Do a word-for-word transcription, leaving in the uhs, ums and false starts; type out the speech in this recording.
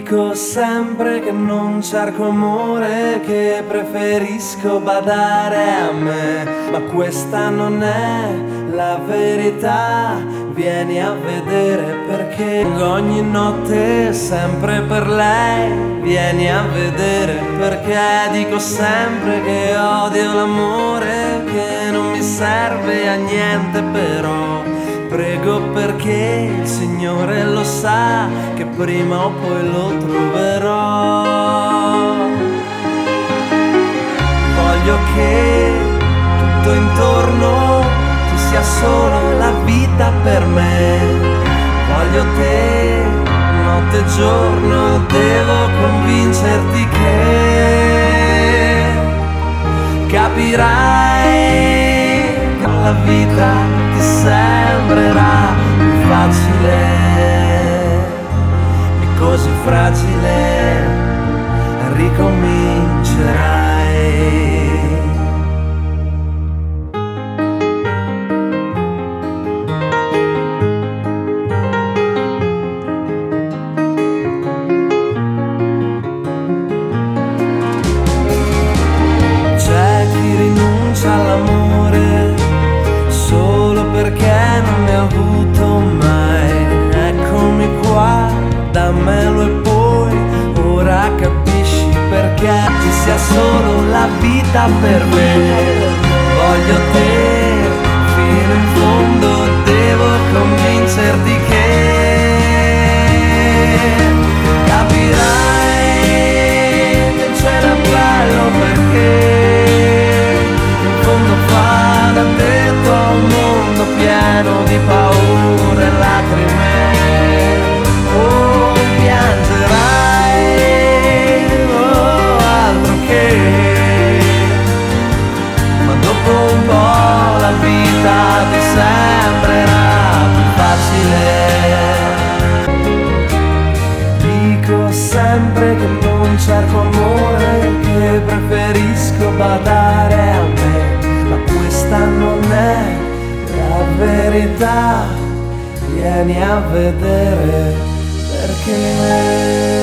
Dico sempre che non cerco amore, che preferisco badare a me, ma questa non è la verità. Vieni a vedere perché ogni notte sempre per lei. Vieni a vedere perché dico sempre che odio l'amore, che non mi serve a niente, però prego perché il Signore lo sa che prima o poi lo troverò. Voglio che tutto intorno ci sia solo la vita per me. Voglio te notte e giorno, devo convincerti che capirai che la vita ti sembrerà più facile e così fragile ricomincerai. All'amore solo perché non ne ho avuto mai. Eccomi qua, dammelo e poi ora capisci perché ci sia solo la vita per me. Voglio te fino in fondo, devo convincerti che capirai che c'è da bello perché fa da tetto a un mondo pieno di paure e lacrime. Oh, piangerai, oh, altro che, ma dopo un po' la vita ti sembrerà più facile. Dico sempre che non cerco amore, che preferisco badare a me, ma questa non è la verità. Vieni a vedere perché